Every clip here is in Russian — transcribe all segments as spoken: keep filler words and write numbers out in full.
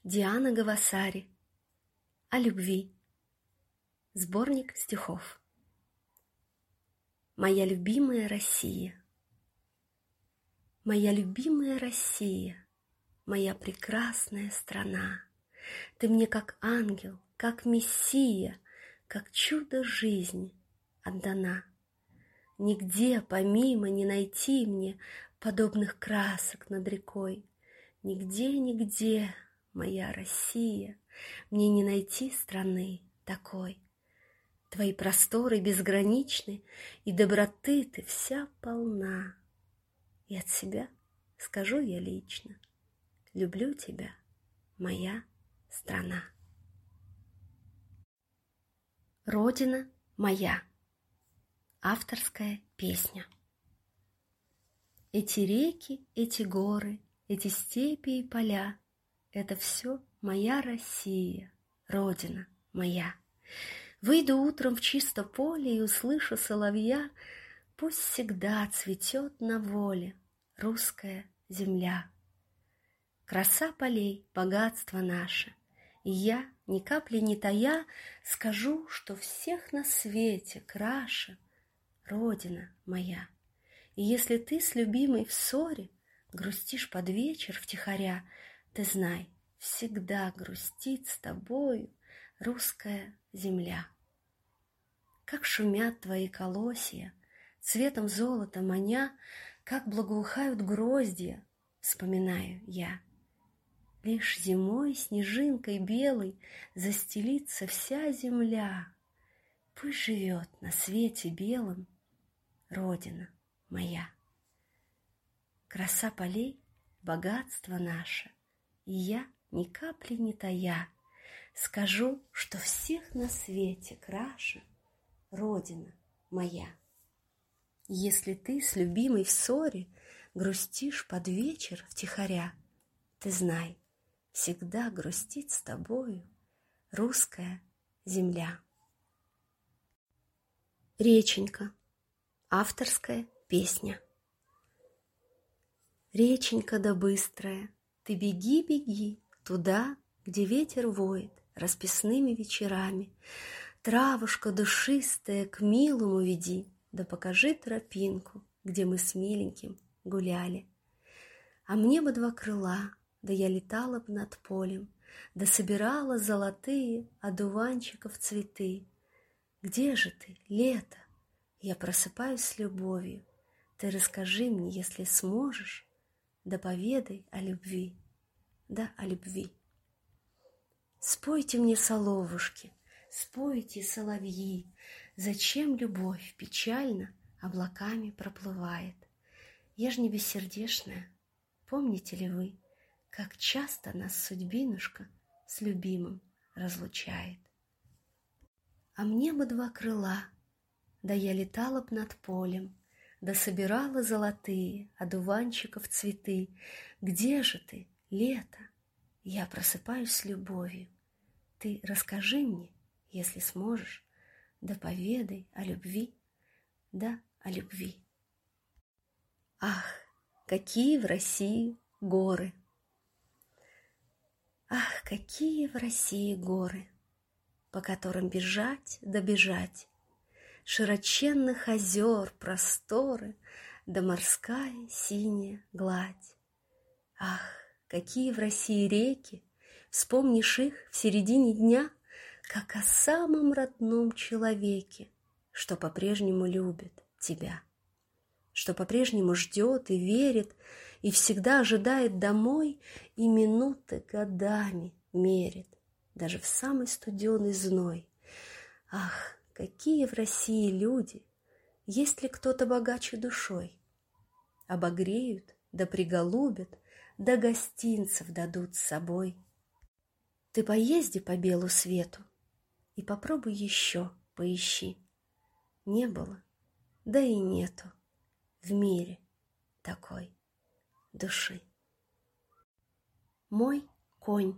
Диана Гавасари. О любви. Сборник стихов. Моя любимая Россия. Моя любимая Россия, моя прекрасная страна. Ты мне как ангел, как мессия, как чудо жизни отдана. Нигде помимо не найти мне подобных красок над рекой. Нигде, нигде, моя Россия, мне не найти страны такой. Твои просторы безграничны, и доброты ты вся полна. И от себя скажу я лично: люблю тебя, моя страна. Родина моя. Авторская песня. Эти реки, эти горы, эти степи и поля — это все моя Россия, Родина моя. Выйду утром в чисто поле и услышу соловья: пусть всегда цветет на воле русская земля. Краса полей, богатство наше, и я, ни капли не тая, скажу, что всех на свете краше Родина моя. И если ты с любимой в ссоре грустишь под вечер втихаря, ты знай, всегда грустит с тобою русская земля. Как шумят твои колосья, цветом золота маня, как благоухают гроздья, вспоминаю я. Лишь зимой снежинкой белой застелится вся земля. Пусть живет на свете белом Родина моя. Краса полей, богатство наше, и я, ни капли не тая, скажу, что всех на свете краше Родина моя. Если ты с любимой в ссоре грустишь под вечер втихаря, ты знай, всегда грустит с тобою русская земля. Реченька. Авторская песня. Реченька да быстрая, ты беги, беги туда, где ветер воет расписными вечерами. Травушка душистая к милому веди, да покажи тропинку, где мы с миленьким гуляли. А мне бы два крыла, да я летала б над полем, да собирала золотые одуванчиков цветы. Где же ты, лето? Я просыпаюсь с любовью. Ты расскажи мне, если сможешь, да поведай о любви, да о любви. Спойте мне, соловушки, спойте, соловьи, зачем любовь печально облаками проплывает. Я ж не бессердечная, помните ли вы, как часто нас судьбинушка с любимым разлучает? А мне бы два крыла, да я летала б над полем, да собирала золотые одуванчиков цветы. Где же ты, лето? Я просыпаюсь с любовью. Ты расскажи мне, если сможешь, да поведай о любви, да о любви. Ах, какие в России горы! Ах, какие в России горы, по которым бежать да бежать, широченных озер просторы, да морская синяя гладь. Ах, какие в России реки, вспомнишь их в середине дня, как о самом родном человеке, что по-прежнему любит тебя, что по-прежнему ждет и верит, и всегда ожидает домой, и минуты годами мерит, даже в самый студеный зной. Ах, какие в России люди! Есть ли кто-то богаче душой? Обогреют, да приголубят, да гостинцев дадут с собой. Ты поезди по белу свету и попробуй еще поищи. Не было, да и нету в мире такой души. Мой конь.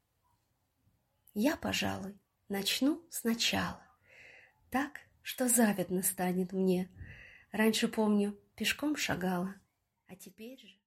Я, пожалуй, начну сначала, так, что завидно станет мне. Раньше, помню, пешком шагала, а теперь же